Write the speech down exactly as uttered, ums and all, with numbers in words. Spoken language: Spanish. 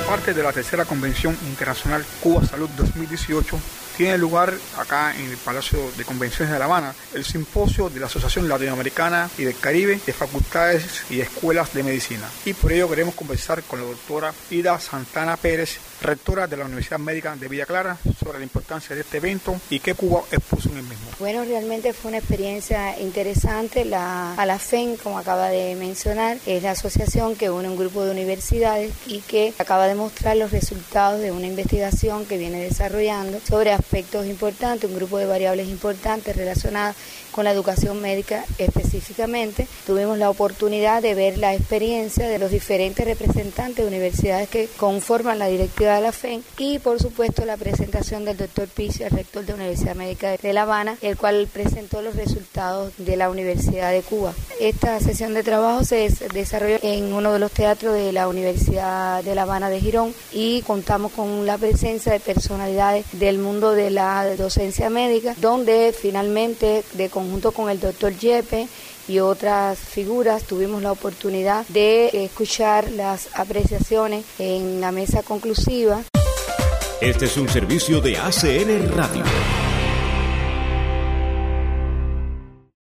parte de la tercera Convención Internacional Cuba Salud dos mil dieciocho, tiene lugar acá en el Palacio de Convenciones de La Habana el simposio de la Asociación Latinoamericana y del Caribe de Facultades y Escuelas de Medicina. Y por ello queremos conversar con la doctora Ida Santana Pérez, rectora de la Universidad Médica de Villa Clara, sobre la importancia de este evento y qué Cuba expuso en el mismo. Bueno, realmente fue una experiencia interesante. La ALAFEN, como acaba de mencionar, es la asociación que une un grupo de universidades y que acaba de mostrar los resultados de una investigación que viene desarrollando sobre aspectos importantes, un grupo de variables importantes relacionadas con la educación médica específicamente. Tuvimos la oportunidad de ver la experiencia de los diferentes representantes de universidades que conforman la directiva de la F E N y, por supuesto, la presentación del doctor Picio, el rector de la Universidad Médica de La Habana, el cual presentó los resultados de la Universidad de Cuba. Esta sesión de trabajo se desarrolló en uno de los teatros de la Universidad de La Habana de Girón y contamos con la presencia de personalidades del mundo de la docencia médica, donde finalmente, de conjunto con el doctor Yepes y otras figuras, tuvimos la oportunidad de escuchar las apreciaciones en la mesa conclusiva. Este es un servicio de A C N Radio.